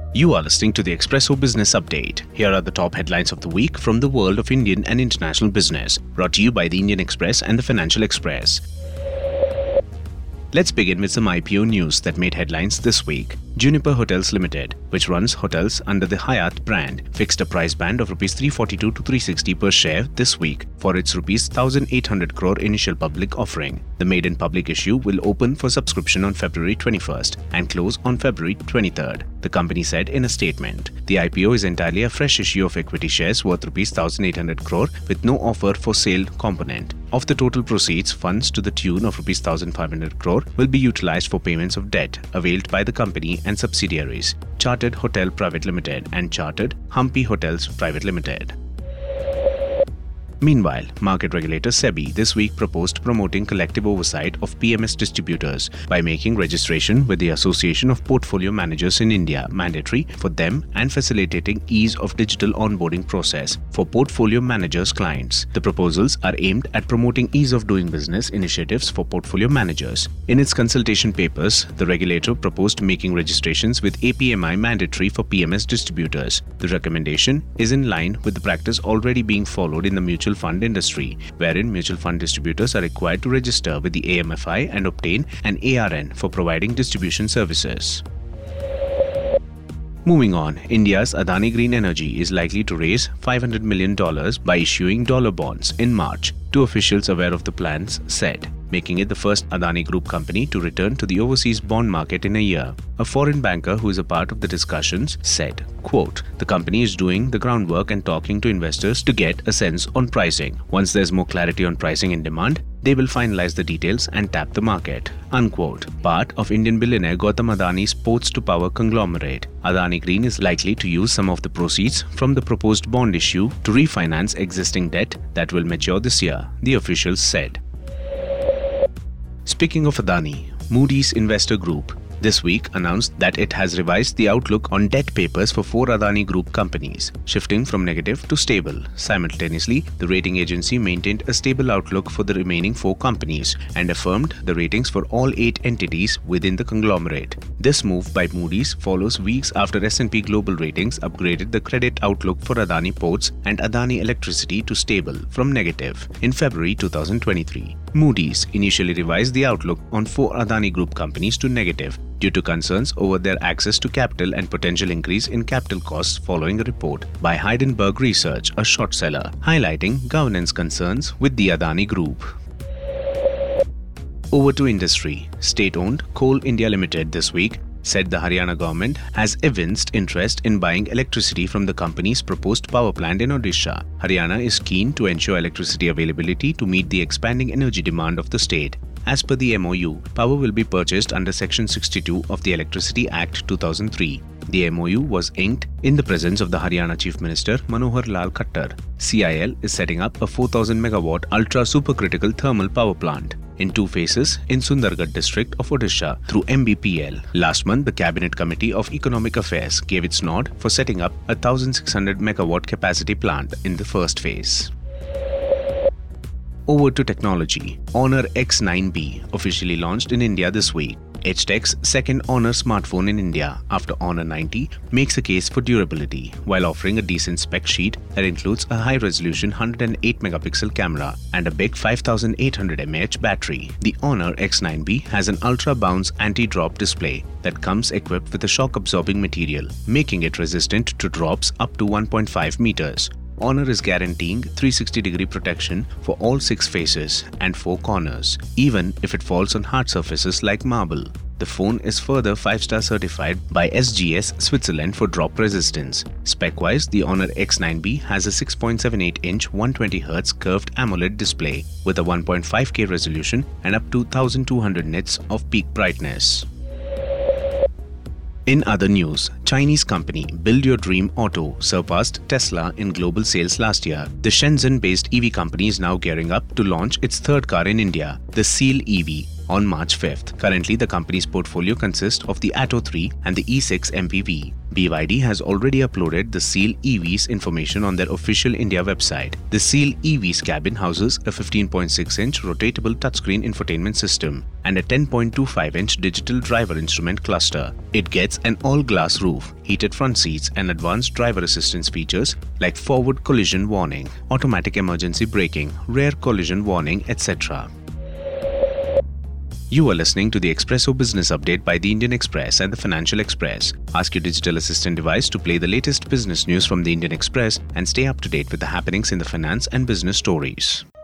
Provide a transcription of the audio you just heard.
You are listening to the Expresso Business Update. Here are the top headlines of the week from the world of Indian and international business, brought to you by the Indian Express and the Financial Express. Let's begin with some IPO news that made headlines this week. Juniper Hotels Limited, which runs hotels under the Hyatt brand, fixed a price band of Rs 342 to 360 per share this week for its Rs 1,800 crore initial public offering. The maiden public issue will open for subscription on February 21st and close on February 23rd, the company said in a statement. The IPO is entirely a fresh issue of equity shares worth Rs 1,800 crore with no offer for sale component. Of the total proceeds, funds to the tune of Rs 1,500 crore will be utilized for payments of debt availed by the company and subsidiaries, Chartered Hotel Private Limited and Chartered Humpy Hotels Private Limited. Meanwhile, market regulator SEBI this week proposed promoting collective oversight of PMS distributors by making registration with the Association of Portfolio Managers in India mandatory for them and facilitating ease of digital onboarding process for portfolio managers' clients. The proposals are aimed at promoting ease of doing business initiatives for portfolio managers. In its consultation papers, the regulator proposed making registrations with APMI mandatory for PMS distributors. The recommendation is in line with the practice already being followed in the mutual fund industry, wherein mutual fund distributors are required to register with the AMFI and obtain an ARN for providing distribution services. Moving on, India's Adani Green Energy is likely to raise $500 million by issuing dollar bonds in March, two officials aware of the plans said, making it the first Adani Group company to return to the overseas bond market in a year. A foreign banker who is a part of the discussions said, quote, "The company is doing the groundwork and talking to investors to get a sense on pricing. Once there's more clarity on pricing and demand, they will finalize the details and tap the market," unquote. Part of Indian billionaire Gautam Adani's ports to power conglomerate, Adani Green is likely to use some of the proceeds from the proposed bond issue to refinance existing debt that will mature this year, the officials said. Speaking of Adani, Moody's Investor Group this week announced that it has revised the outlook on debt papers for 4 Adani Group companies, shifting from negative to stable. Simultaneously, the rating agency maintained a stable outlook for the remaining 4 companies and affirmed the ratings for all 8 entities within the conglomerate. This move by Moody's follows weeks after S&P Global Ratings upgraded the credit outlook for Adani Ports and Adani Electricity to stable from negative in February 2023. Moody's initially revised the outlook on 4 Adani Group companies to negative due to concerns over their access to capital and potential increase in capital costs following a report by Heidenberg Research, a short seller, highlighting governance concerns with the Adani Group. Over to industry. State-owned Coal India Limited this week said the Haryana government has evinced interest in buying electricity from the company's proposed power plant in Odisha. Haryana is keen to ensure electricity availability to meet the expanding energy demand of the state. As per the MOU, power will be purchased under Section 62 of the Electricity Act 2003. The MOU was inked in the presence of the Haryana Chief Minister Manohar Lal Khattar. CIL is setting up a 4,000 megawatt ultra supercritical thermal power plant in 2 phases in Sundargarh district of Odisha through MBPL. Last month, the Cabinet Committee of Economic Affairs gave its nod for setting up a 1,600 megawatt capacity plant in the first phase. Over to technology. Honor X9B officially launched in India this week. HTech's second Honor smartphone in India after Honor 90 makes a case for durability while offering a decent spec sheet that includes a high-resolution 108 megapixel camera and a big 5800 mAh battery. The Honor X9B has an ultra-bounce anti-drop display that comes equipped with a shock-absorbing material, making it resistant to drops up to 1.5 meters. Honor is guaranteeing 360-degree protection for all 6 faces and 4 corners, even if it falls on hard surfaces like marble. The phone is further 5-star certified by SGS Switzerland for drop resistance. Spec-wise, the Honor X9B has a 6.78-inch 120Hz curved AMOLED display with a 1.5K resolution and up to 1200 nits of peak brightness. In other news, Chinese company Build Your Dream Auto surpassed Tesla in global sales last year. The Shenzhen-based EV company is now gearing up to launch its third car in India, the Seal EV, on March 5th. Currently, the company's portfolio consists of the Atto 3 and the E6 MPV. BYD has already uploaded the Seal EV's information on their official India website. The Seal EV's cabin houses a 15.6-inch rotatable touchscreen infotainment system and a 10.25-inch digital driver instrument cluster. It gets an all-glass roof, heated front seats and advanced driver assistance features like forward collision warning, automatic emergency braking, rear collision warning, etc. You are listening to the Expresso Business Update by the Indian Express and the Financial Express. Ask your digital assistant device to play the latest business news from the Indian Express and stay up to date with the happenings in the finance and business stories.